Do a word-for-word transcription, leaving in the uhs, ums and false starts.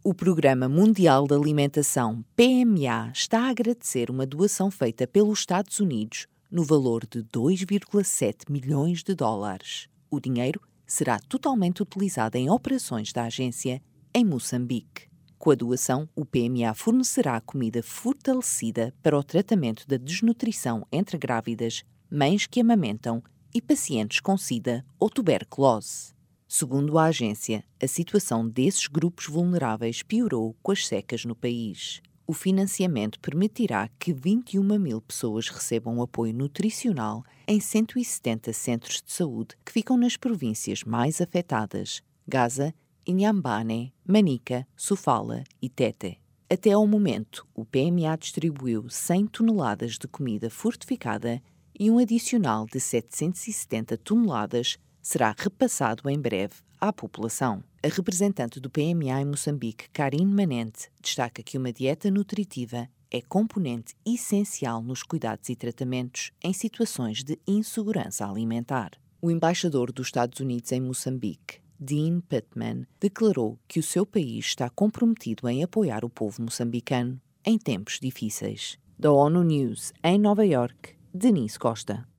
O Programa Mundial de Alimentação, P M A, está a agradecer uma doação feita pelos Estados Unidos no valor de dois vírgula sete milhões de dólares. O dinheiro será totalmente utilizado em operações da agência em Moçambique. Com a doação, o P M A fornecerá comida fortalecida para o tratamento da desnutrição entre grávidas, mães que amamentam e pacientes com sida ou tuberculose. Segundo a agência, a situação desses grupos vulneráveis piorou com as secas no país. O financiamento permitirá que vinte e uma mil pessoas recebam apoio nutricional em cento e setenta centros de saúde que ficam nas províncias mais afetadas: Gaza, Inhambane, Manica, Sofala e Tete. Até ao momento, o P M A distribuiu cem toneladas de comida fortificada e um adicional de setecentas e setenta toneladas será repassado em breve à população. A representante do P M A em Moçambique, Karine Manente, destaca que uma dieta nutritiva é componente essencial nos cuidados e tratamentos em situações de insegurança alimentar. O embaixador dos Estados Unidos em Moçambique, Dean Pittman, declarou que o seu país está comprometido em apoiar o povo moçambicano em tempos difíceis. Da ONU News, em Nova Iorque, Denise Costa.